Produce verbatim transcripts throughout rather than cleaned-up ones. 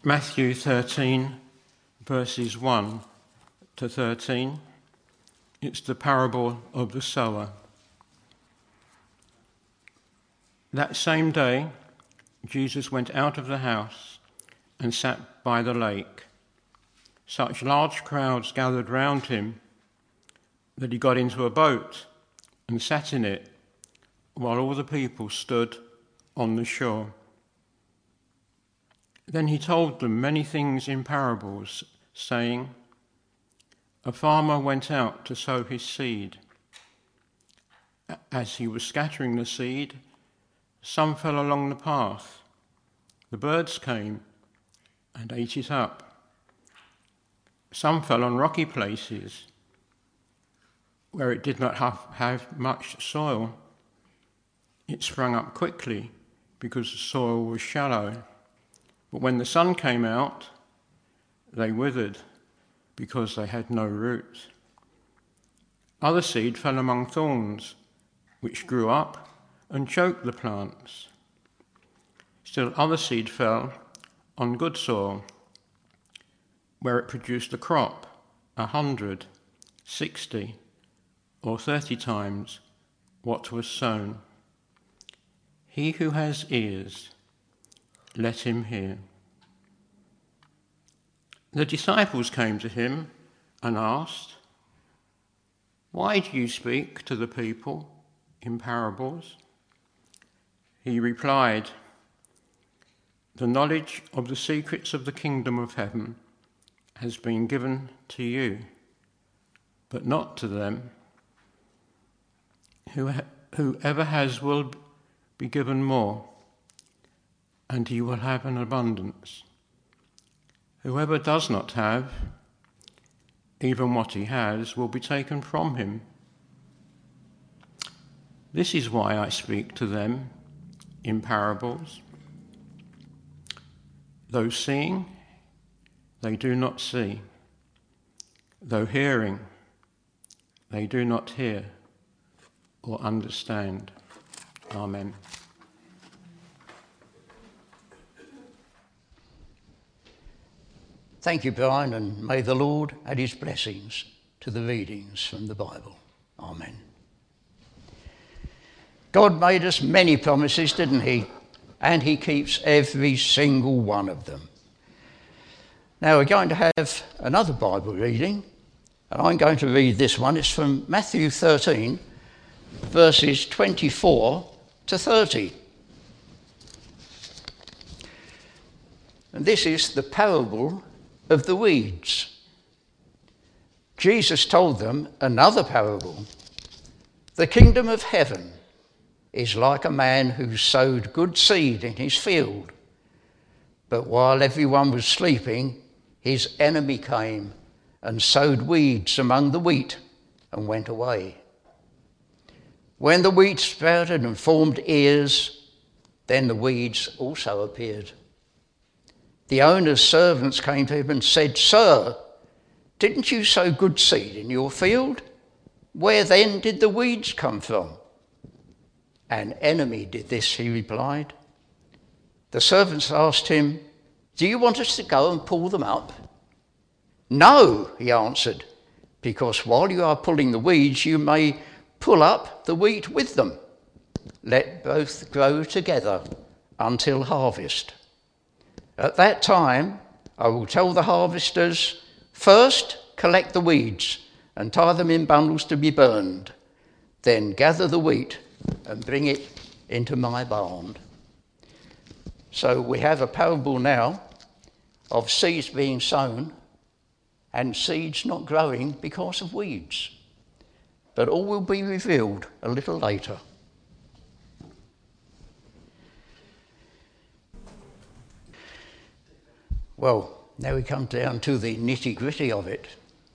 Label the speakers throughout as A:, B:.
A: Matthew thirteen, verses one to thirteen. It's the parable of the sower. That same day, Jesus went out of the house and sat by the lake. Such large crowds gathered round him that he got into a boat and sat in it, while all the people stood on the shore. Then he told them many things in parables, saying, "A farmer went out to sow his seed. As he was scattering the seed, some fell along the path. The birds came and ate it up. Some fell on rocky places, where it did not have, have much soil. It sprang up quickly because the soil was shallow. But when the sun came out, they withered because they had no root. Other seed fell among thorns, which grew up and choked the plants. Still other seed fell on good soil, where it produced a crop, a hundred, sixty, or thirty times what was sown. He who has ears, let him hear." The disciples came to him and asked, "Why do you speak to the people in parables?" He replied, "The knowledge of the secrets of the kingdom of heaven has been given to you, but not to them. Whoever has will be given more, and he will have an abundance. Whoever does not have, even what he has will be taken from him. This is why I speak to them in parables. Though seeing, they do not see. Though hearing, they do not hear or understand." Amen.
B: Thank you, Brian, and may the Lord add his blessings to the readings from the Bible. Amen. God made us many promises, didn't he? And he keeps every single one of them. Now we're going to have another Bible reading, and I'm going to read this one. It's from Matthew thirteen, verses twenty-four to thirty. And this is the parable of the weeds. Jesus told them another parable. The kingdom of heaven is like a man who sowed good seed in his field. But while everyone was sleeping, his enemy came and sowed weeds among the wheat and went away. When the wheat sprouted and formed ears, then the weeds also appeared. The owner's servants came to him and said, "Sir, didn't you sow good seed in your field? Where then did the weeds come from?" "An enemy did this," he replied. The servants asked him, "Do you want us to go and pull them up?" "No," he answered, "because while you are pulling the weeds, you may pull up the wheat with them. Let both grow together until harvest. At that time, I will tell the harvesters, first collect the weeds and tie them in bundles to be burned. Then gather the wheat and bring it into my barn." So we have a parable now of seeds being sown and seeds not growing because of weeds. But all will be revealed a little later. Well, now we come down to the nitty-gritty of it.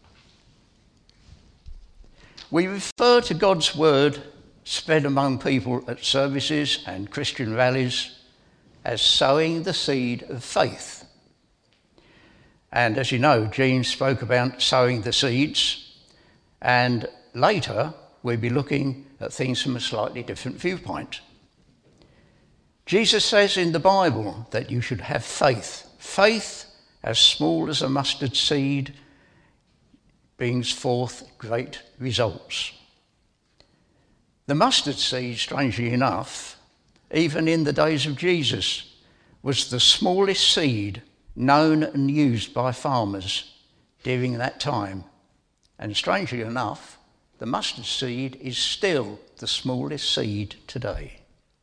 B: We refer to God's word spread among people at services and Christian rallies as sowing the seed of faith. And as you know, Jean spoke about sowing the seeds, and later we'll be looking at things from a slightly different viewpoint. Jesus says in the Bible that you should have faith Faith as small as a mustard seed brings forth great results. The mustard seed, strangely enough, even in the days of Jesus, was the smallest seed known and used by farmers during that time. And strangely enough, the mustard seed is still the smallest seed today.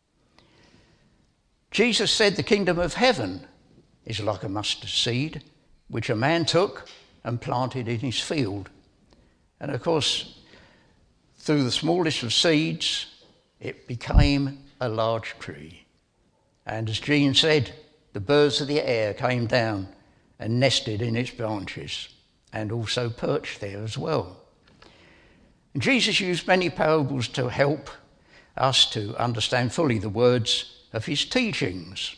B: Jesus said the kingdom of heaven is like a mustard seed, which a man took and planted in his field. And of course, through the smallest of seeds, it became a large tree. And as Jean said, the birds of the air came down and nested in its branches and also perched there as well. And Jesus used many parables to help us to understand fully the words of his teachings.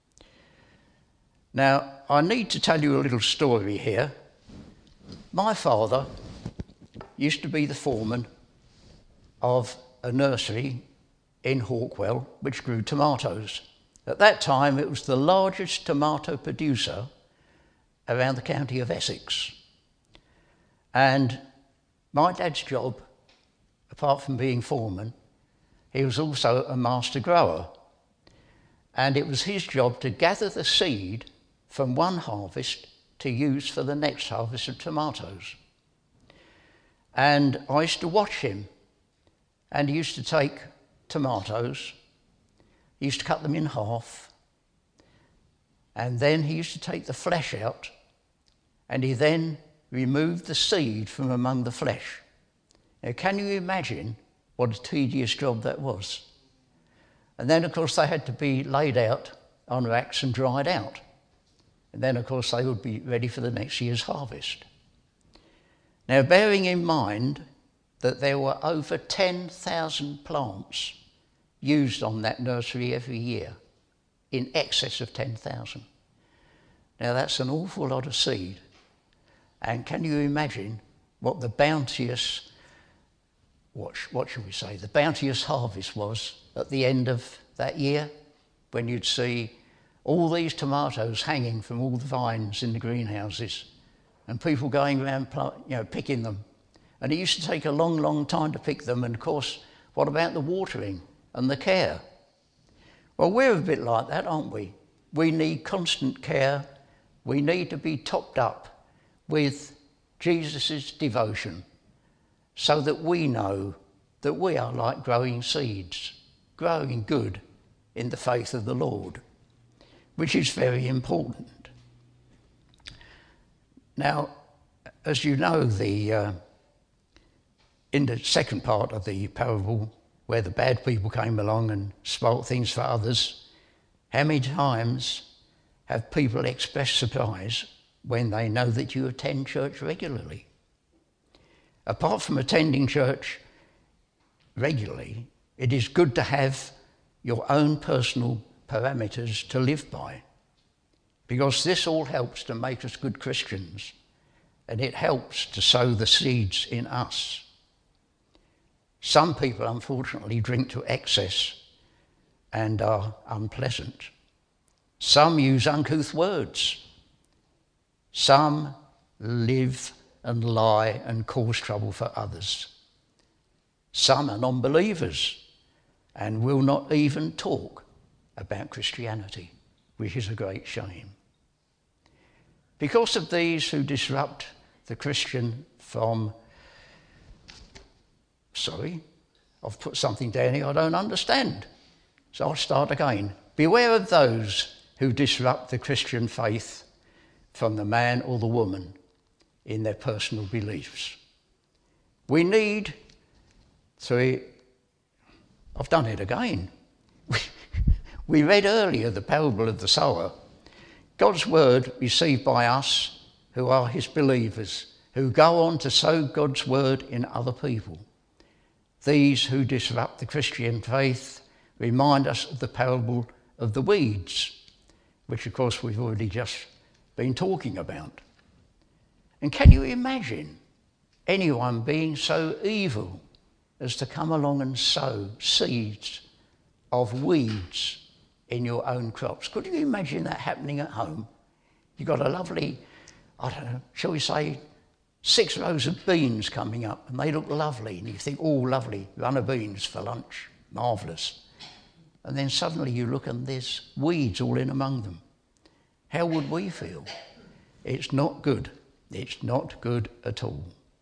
B: Now, I need to tell you a little story here. My father used to be the foreman of a nursery in Hawkwell which grew tomatoes. At that time, it was the largest tomato producer around the county of Essex. And my dad's job, apart from being foreman, he was also a master grower. And it was his job to gather the seed from one harvest to use for the next harvest of tomatoes. And I used to watch him, and he used to take tomatoes, he used to cut them in half, and then he used to take the flesh out, and he then removed the seed from among the flesh. Now, can you imagine what a tedious job that was? And then, of course, they had to be laid out on racks and dried out. And then, of course, they would be ready for the next year's harvest. Now, bearing in mind that there were over ten thousand plants used on that nursery every year, in excess of ten thousand. Now, that's an awful lot of seed. And can you imagine what the bounteous, what, what should we say, the bounteous harvest was at the end of that year, when you'd see all these tomatoes hanging from all the vines in the greenhouses and people going around, you know, picking them. And it used to take a long, long time to pick them. And of course, what about the watering and the care? Well, we're a bit like that, aren't we? We need constant care. We need to be topped up with Jesus' devotion so that we know that we are like growing seeds, growing good in the faith of the Lord, which is very important. Now, as you know, the uh, in the second part of the parable, where the bad people came along and spoilt things for others, how many times have people expressed surprise when they know that you attend church regularly? Apart from attending church regularly, it is good to have your own personal parameters to live by, because this all helps to make us good Christians, and it helps to sow the seeds in us. Some people, unfortunately, drink to excess and are unpleasant. Some use uncouth words. Some live and lie and cause trouble for others. Some are non-believers and will not even talk about Christianity, which is a great shame. Because of these who disrupt the Christian from... Sorry, I've put something down here I don't understand. So I'll start again. Beware of those who disrupt the Christian faith from the man or the woman in their personal beliefs. We need to... I've done it again. We read earlier the parable of the sower. God's word received by us who are his believers, who go on to sow God's word in other people. These who disrupt the Christian faith remind us of the parable of the weeds, which of course we've already just been talking about. And can you imagine anyone being so evil as to come along and sow seeds of weeds in your own crops? Could you imagine that happening at home? You've got a lovely, I don't know, shall we say, six rows of beans coming up, and they look lovely, and you think, oh, lovely, run of beans for lunch, marvellous. And then suddenly you look and there's weeds all in among them. How would we feel? It's not good. It's not good at all.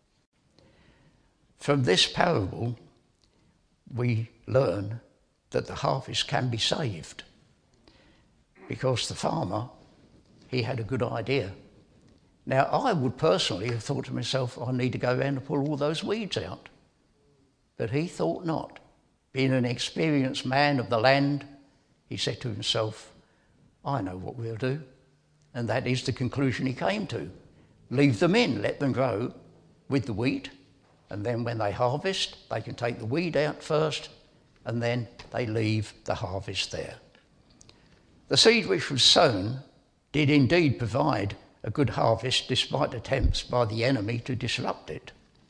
B: From this parable, we learn that the harvest can be saved, because the farmer, he had a good idea. Now, I would personally have thought to myself, I need to go around and pull all those weeds out. But he thought not. Being an experienced man of the land, he said to himself, I know what we'll do. And that is the conclusion he came to. Leave them in, let them grow with the wheat, and then when they harvest, they can take the weed out first, and then they leave the harvest there. The seed which was sown did indeed provide a good harvest despite attempts by the enemy to disrupt it.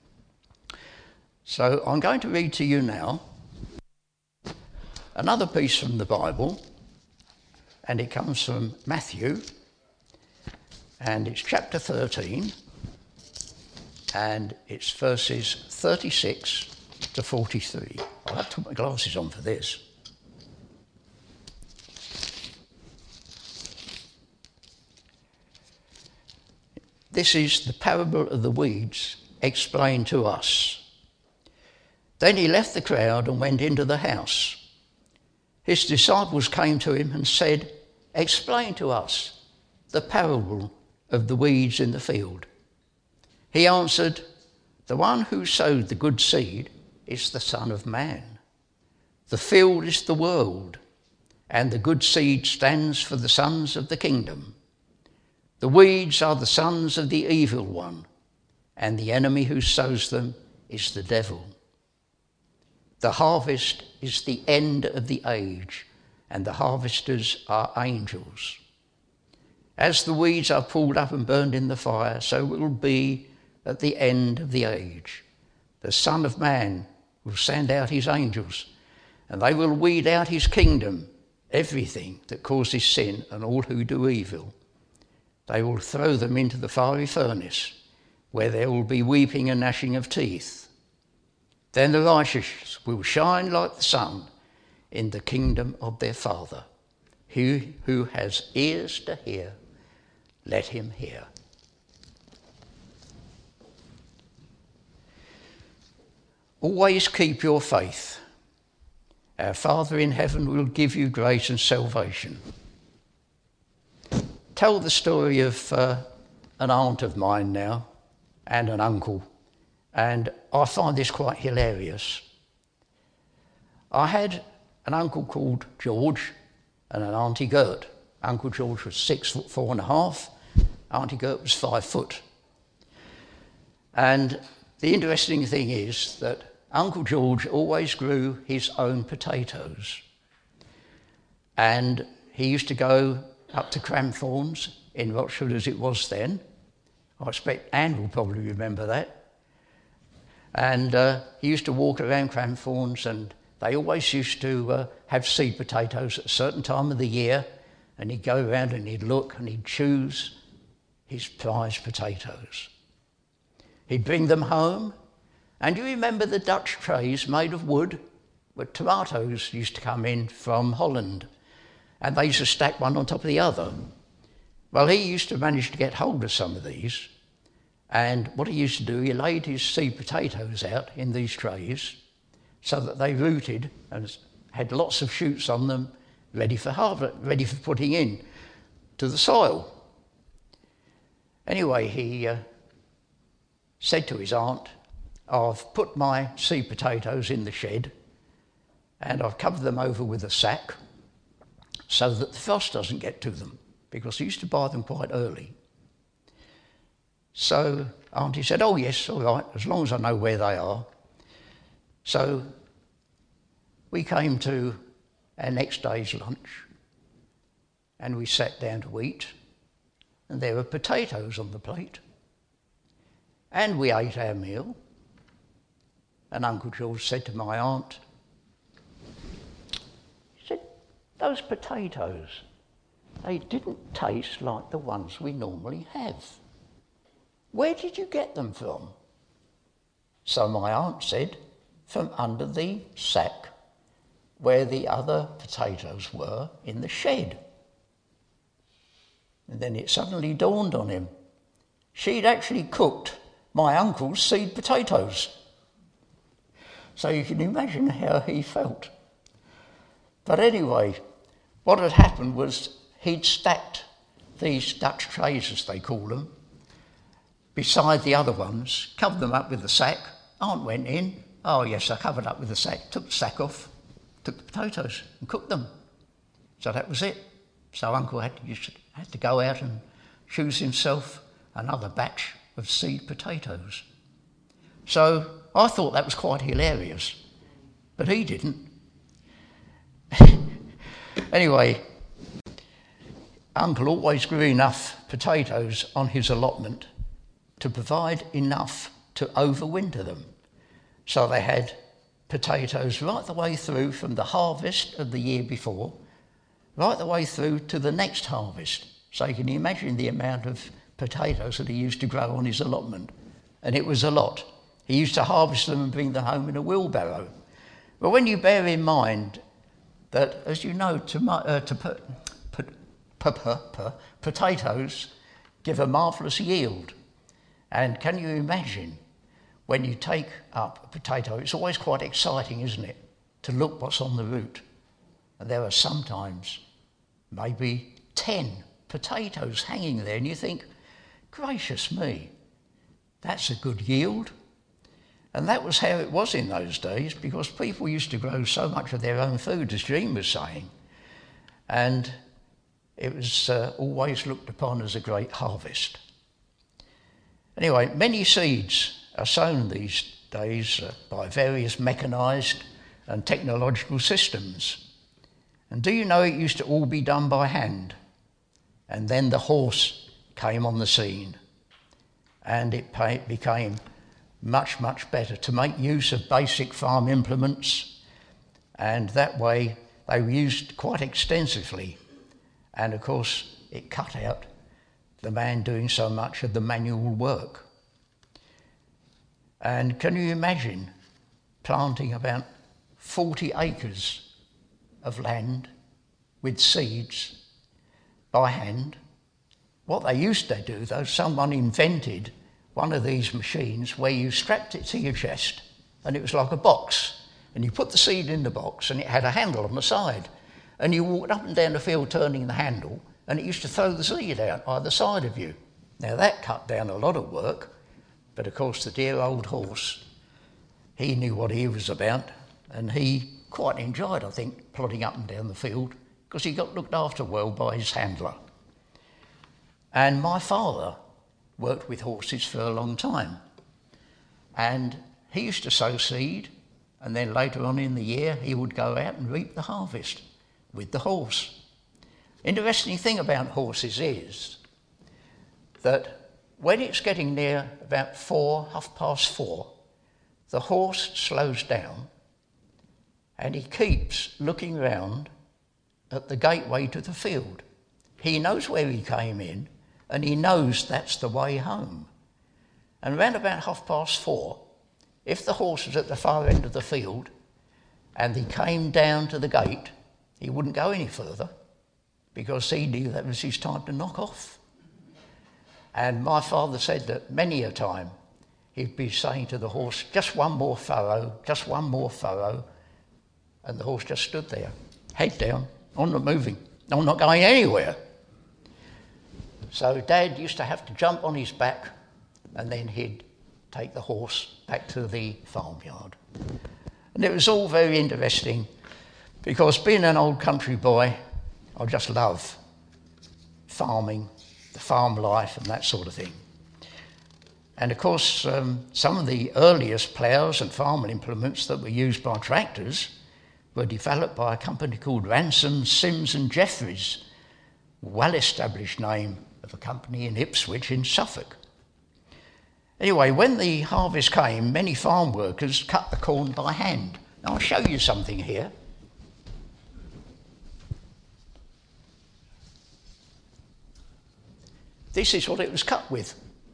B: So I'm going to read to you now another piece from the Bible, and it comes from Matthew, and it's chapter thirteen, and it's verses thirty-six to forty-three. I'll have to put my glasses on for this. This is the parable of the weeds explained to us. Then he left the crowd and went into the house. His disciples came to him and said, explain to us the parable of the weeds in the field. He answered, the one who sowed the good seed is the Son of Man. The field is the world, and the good seed stands for the sons of the kingdom. The weeds are the sons of the evil one, and the enemy who sows them is the devil. The harvest is the end of the age, and the harvesters are angels. As the weeds are pulled up and burned in the fire, so it will be at the end of the age. The Son of Man will send out his angels, and they will weed out his kingdom, everything that causes sin and all who do evil. They will throw them into the fiery furnace, where there will be weeping and gnashing of teeth. Then the righteous will shine like the sun in the kingdom of their Father. He who has ears to hear, let him hear. Always keep your faith. Our Father in heaven will give you grace and salvation. Tell the story of uh, an aunt of mine now and an uncle, and I find this quite hilarious. I had an uncle called George and an Auntie Gert. Uncle George was six foot four and a half, Auntie Gert was five foot. And the interesting thing is that Uncle George always grew his own potatoes. And he used to go up to Cramthorns in Rochford as it was then. I expect Anne will probably remember that. And uh, he used to walk around Cramthorns, and they always used to uh, have seed potatoes at a certain time of the year, and he'd go around and he'd look and he'd choose his prized potatoes. He'd bring them home, and you remember the Dutch trays made of wood where tomatoes used to come in from Holland, and they used to stack one on top of the other. Well, he used to manage to get hold of some of these, and what he used to do, he laid his seed potatoes out in these trays so that they rooted and had lots of shoots on them, ready for harvest, ready for putting in to the soil. Anyway, he uh, said to his aunt, I've put my seed potatoes in the shed and I've covered them over with a sack so that the frost doesn't get to them, because he used to buy them quite early. So Auntie said, oh yes, all right, as long as I know where they are. So we came to our next day's lunch and we sat down to eat, and there were potatoes on the plate. And we ate our meal, and Uncle George said to my aunt, he said, those potatoes, they didn't taste like the ones we normally have. Where did you get them from? So my aunt said, from under the sack where the other potatoes were in the shed. And then it suddenly dawned on him. She'd actually cooked my uncle's seed potatoes. So you can imagine how he felt. But anyway, what had happened was he'd stacked these Dutch trays, as they call them, beside the other ones, covered them up with the sack. Aunt went in. Oh yes, I covered up with the sack, took the sack off, took the potatoes and cooked them. So that was it. So Uncle had to, just, had to go out and choose himself another batch of seed potatoes. So I thought that was quite hilarious, but he didn't. Anyway, Uncle always grew enough potatoes on his allotment to provide enough to overwinter them. So they had potatoes right the way through from the harvest of the year before, right the way through to the next harvest. So you can imagine the amount of potatoes that he used to grow on his allotment. And it was a lot. He used to harvest them and bring them home in a wheelbarrow. But when you bear in mind that, as you know, to, uh, to put, put, put, put, put, potatoes give a marvellous yield. And can you imagine when you take up a potato, it's always quite exciting, isn't it, to look what's on the root. And there are sometimes maybe ten potatoes hanging there, and you think, gracious me, that's a good yield. And that was how it was in those days, because people used to grow so much of their own food, as Jean was saying. And it was uh, always looked upon as a great harvest. Anyway, many seeds are sown these days uh, by various mechanised and technological systems. And do you know it used to all be done by hand? And then the horse came on the scene, and it pay- became much, much better to make use of basic farm implements, and that way they were used quite extensively. And of course, it cut out the man doing so much of the manual work. And can you imagine planting about forty acres of land with seeds by hand? What they used to do, though, someone invented one of these machines where you strapped it to your chest and it was like a box, and you put the seed in the box and it had a handle on the side, and you walked up and down the field turning the handle, and it used to throw the seed out either side of you. Now that cut down a lot of work, but of course the dear old horse, he knew what he was about, and he quite enjoyed, I think, plodding up and down the field, because he got looked after well by his handler. And my father worked with horses for a long time, and he used to sow seed, and then later on in the year he would go out and reap the harvest with the horse. Interesting thing about horses is that when it's getting near about four, half past four, the horse slows down and he keeps looking round at the gateway to the field. He knows where he came in, and he knows that's the way home. And around about half past four, if the horse was at the far end of the field and he came down to the gate, he wouldn't go any further, because he knew that was his time to knock off. And my father said that many a time he'd be saying to the horse, just one more furrow, just one more furrow, and the horse just stood there, head down, I'm not moving, I'm not going anywhere. So Dad used to have to jump on his back, and then he'd take the horse back to the farmyard. And it was all very interesting, because being an old country boy, I just love farming, the farm life and that sort of thing. And of course, um, some of the earliest ploughs and farming implements that were used by tractors were developed by a company called Ransom, Sims and Jeffries, well-established name of a company in Ipswich in Suffolk. Anyway, when the harvest came, many farm workers cut the corn by hand. Now I'll show you something here. this is what it was cut with.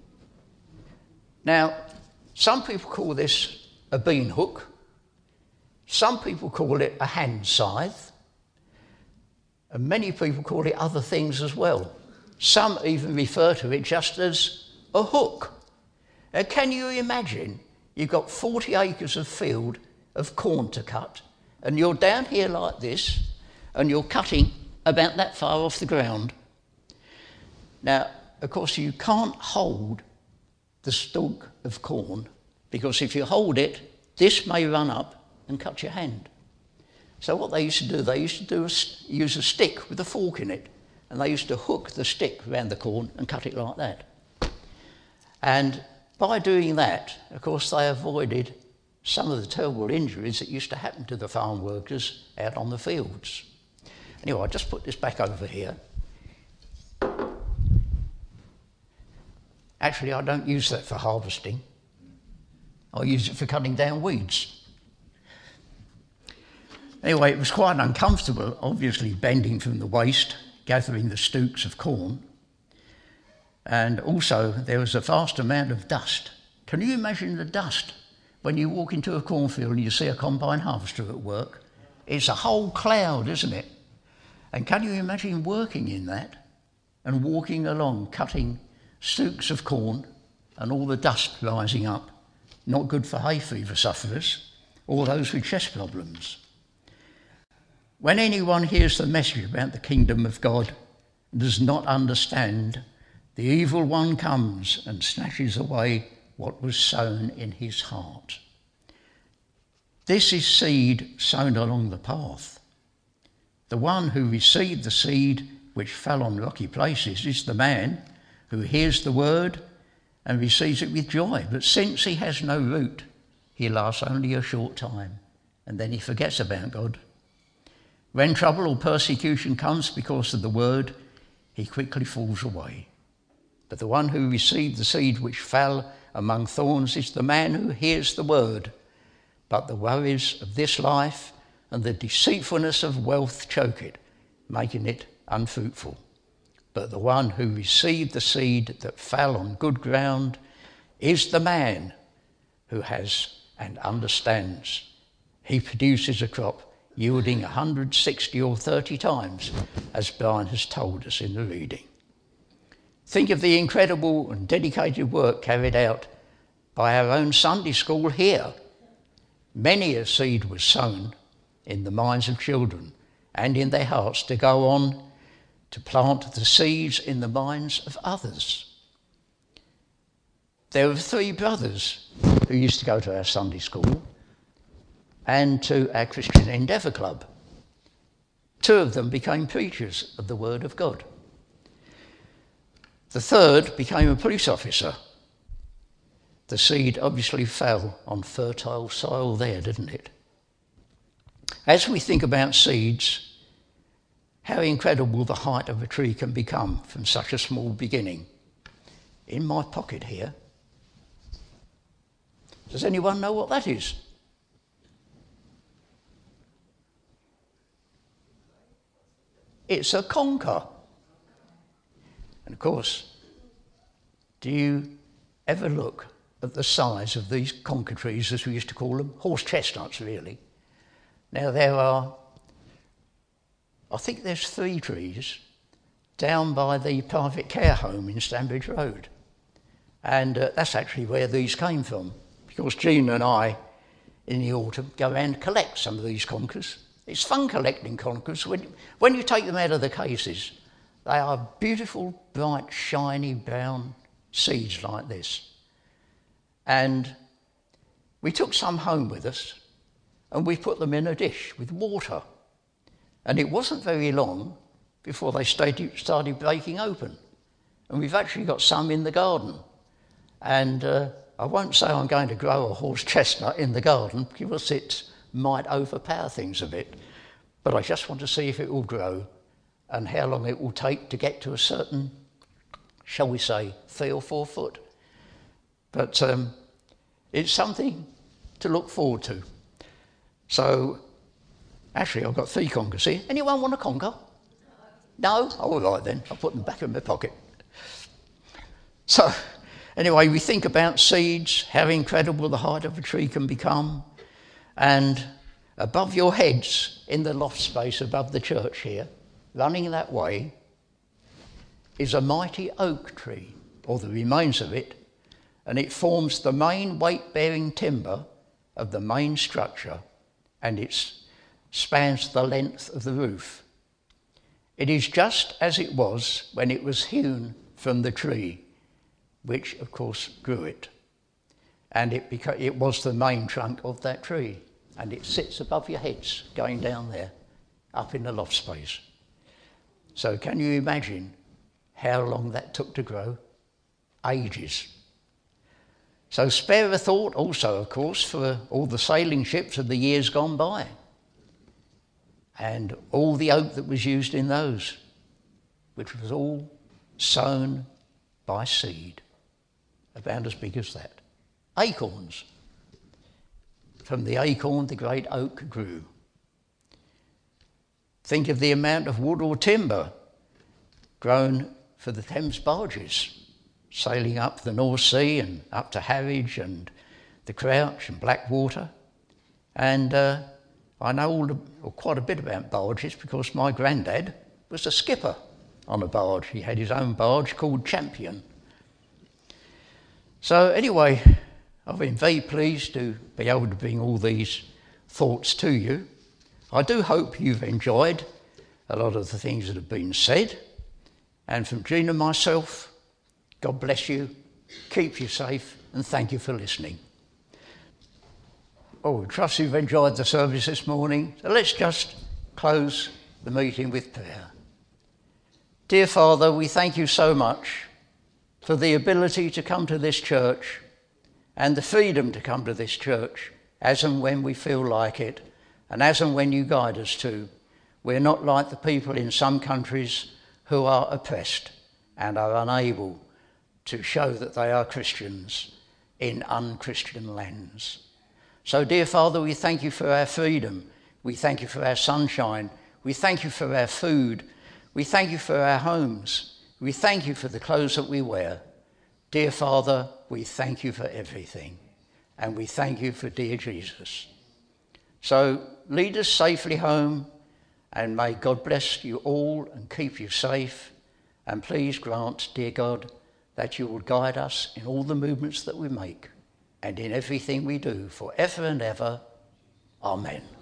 B: Now, some people call this a bean hook. Some people call it a hand scythe. And many people call it other things as well. Some even refer to it just as a hook. Now, can you imagine you've got forty acres of field of corn to cut, and you're down here like this, and you're cutting about that far off the ground. Now, of course, you can't hold the stalk of corn, because if you hold it, this may run up and cut your hand. So what they used to do, they used to do a, use a stick with a fork in it, and they used to hook the stick around the corn and cut it like that. And by doing that, of course, they avoided some of the terrible injuries that used to happen to the farm workers out on the fields. Anyway, I'll just put this back over here. Actually, I don't use that for harvesting. I use it for cutting down weeds. Anyway, it was quite uncomfortable, obviously bending from the waist, gathering the stooks of corn. And also, there was a vast amount of dust. Can you imagine the dust when you walk into a cornfield and you see a combine harvester at work? It's a whole cloud, isn't it? And can you imagine working in that and walking along, cutting stooks of corn and all the dust rising up? Not good for hay fever sufferers or those with chest problems. When anyone hears the message about the kingdom of God and does not understand, the evil one comes and snatches away what was sown in his heart. This is seed sown along the path. The one who received the seed which fell on rocky places is the man who hears the word and receives it with joy. But since he has no root, he lasts only a short time, and then he forgets about God. When trouble or persecution comes because of the word, he quickly falls away. But the one who received the seed which fell among thorns is the man who hears the word, but the worries of this life and the deceitfulness of wealth choke it, making it unfruitful. But the one who received the seed that fell on good ground is the man who has and understands. He produces a crop yielding one hundred sixty or thirty times, as Brian has told us in the reading. Think of the incredible and dedicated work carried out by our own Sunday school here. Many a seed was sown in the minds of children and in their hearts to go on to plant the seeds in the minds of others. There were three brothers who used to go to our Sunday school and to our Christian Endeavour Club. Two of them became preachers of the Word of God. The third became a police officer. The seed obviously fell on fertile soil there, didn't it? As we think about seeds, how incredible the height of a tree can become from such a small beginning. In my pocket here, does anyone know what that is? It's a conker. And of course, do you ever look at the size of these conker trees, as we used to call them, horse chestnuts really? Now there are, I think there's three trees down by the private care home in Stanbridge Road. And uh, that's actually where these came from, because Jean and I, in the autumn, go around and collect some of these conkers. It's fun collecting conkers. When, when you take them out of the cases, they are beautiful, bright, shiny, brown seeds like this. And we took some home with us and we put them in a dish with water. And it wasn't very long before they started breaking open. And we've actually got some in the garden. And uh, I won't say I'm going to grow a horse chestnut in the garden because it might overpower things a bit. But I just want to see if it will grow and how long it will take to get to a certain, shall we say, three or four foot. But um, it's something to look forward to. So, actually, I've got three conkers here. Anyone want a conker? No? Oh, all right then. I'll put them back in my pocket. So, anyway, we think about seeds, how incredible the height of a tree can become, and above your heads, in the loft space above the church here, running that way, is a mighty oak tree, or the remains of it, and it forms the main weight-bearing timber of the main structure, and it spans the length of the roof. It is just as it was when it was hewn from the tree, which of course grew it, and it, beca- it was the main trunk of that tree, and it sits above your heads going down there, up in the loft space. So can you imagine how long that took to grow? Ages. So spare a thought also, of course, for all the sailing ships of the years gone by and all the oak that was used in those, which was all sown by seed, about as big as that. Acorns. From the acorn, the great oak grew. Think of the amount of wood or timber grown for the Thames barges, sailing up the North Sea and up to Harwich and the Crouch and Blackwater. And uh, I know all the, or quite a bit about barges because my granddad was a skipper on a barge. He had his own barge called Champion. So anyway, I've been very pleased to be able to bring all these thoughts to you. I do hope you've enjoyed a lot of the things that have been said. And from Jean and myself, God bless you, keep you safe, and thank you for listening. Oh, I trust you've enjoyed the service this morning. So let's just close the meeting with prayer. Dear Father, we thank you so much for the ability to come to this church and the freedom to come to this church as and when we feel like it and as and when you guide us to. We're not like the people in some countries who are oppressed and are unable to show that they are Christians in unchristian lands. So, dear Father, we thank you for our freedom. We thank you for our sunshine. We thank you for our food. We thank you for our homes. We thank you for the clothes that we wear. Dear Father, we thank you for everything. And we thank you for dear Jesus. So, lead us safely home, and may God bless you all and keep you safe. And please grant, dear God, that you will guide us in all the movements that we make and in everything we do forever and ever. Amen.